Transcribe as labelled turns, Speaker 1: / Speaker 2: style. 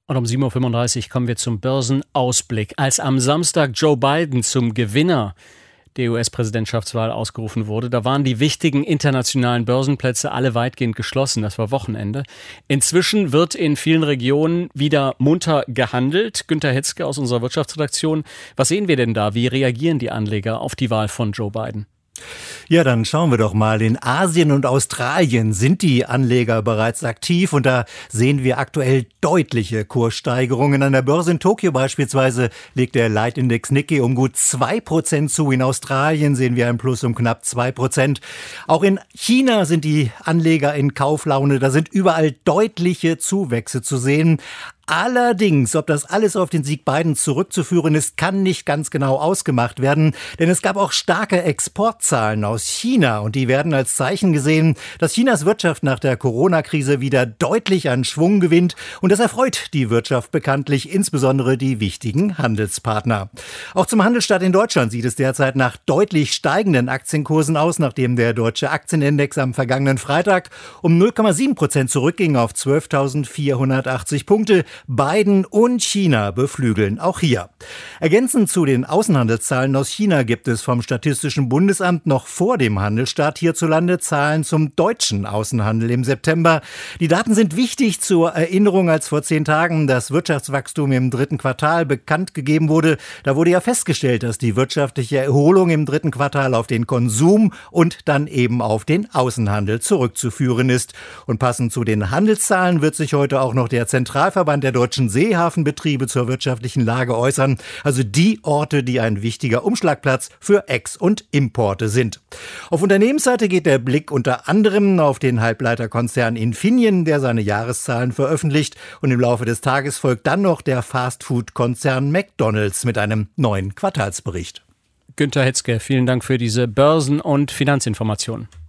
Speaker 1: Und um 7:35 Uhr kommen wir zum Börsenausblick. Als am Samstag Joe Biden zum Gewinner der US-Präsidentschaftswahl ausgerufen wurde, da waren die wichtigen internationalen Börsenplätze alle weitgehend geschlossen. Das war Wochenende. Inzwischen wird in vielen Regionen wieder munter gehandelt. Günter Hetzke aus unserer Wirtschaftsredaktion. Was sehen wir denn da? Wie reagieren die Anleger auf die Wahl von Joe Biden?
Speaker 2: Ja, dann schauen wir doch mal. In Asien und Australien sind die Anleger bereits aktiv und da sehen wir aktuell deutliche Kurssteigerungen. An der Börse in Tokio beispielsweise legt der Leitindex Nikkei um gut 2% zu. In Australien sehen wir ein Plus um knapp 2%. Auch in China sind die Anleger in Kauflaune. Da sind überall deutliche Zuwächse zu sehen. Allerdings, ob das alles auf den Sieg Bidens zurückzuführen ist, kann nicht ganz genau ausgemacht werden, denn es gab auch starke Exportzahlen aus China und die werden als Zeichen gesehen, dass Chinas Wirtschaft nach der Corona-Krise wieder deutlich an Schwung gewinnt und das erfreut die Wirtschaft bekanntlich, insbesondere die wichtigen Handelspartner. Auch zum Handelsstart in Deutschland sieht es derzeit nach deutlich steigenden Aktienkursen aus, nachdem der deutsche Aktienindex am vergangenen Freitag um 0,7% zurückging auf 12.480 Punkte. Biden und China beflügeln auch hier. Ergänzend zu den Außenhandelszahlen aus China gibt es vom Statistischen Bundesamt noch vor dem Handelsstart hierzulande Zahlen zum deutschen Außenhandel im September. Die Daten sind wichtig zur Erinnerung, als vor 10 Tagen das Wirtschaftswachstum im 3. Quartal bekannt gegeben wurde. Da wurde ja festgestellt, dass die wirtschaftliche Erholung im 3. Quartal auf den Konsum und dann eben auf den Außenhandel zurückzuführen ist. Und passend zu den Handelszahlen wird sich heute auch noch der Zentralverband der deutschen Seehafenbetriebe zur wirtschaftlichen Lage äußern, also die Orte, die ein wichtiger Umschlagplatz für Ex- und Importe sind. Auf Unternehmensseite geht der Blick unter anderem auf den Halbleiterkonzern Infineon, der seine Jahreszahlen veröffentlicht, und im Laufe des Tages folgt dann noch der Fastfood-Konzern McDonald's mit einem neuen Quartalsbericht.
Speaker 1: Günter Hetzke, vielen Dank für diese Börsen- und Finanzinformationen.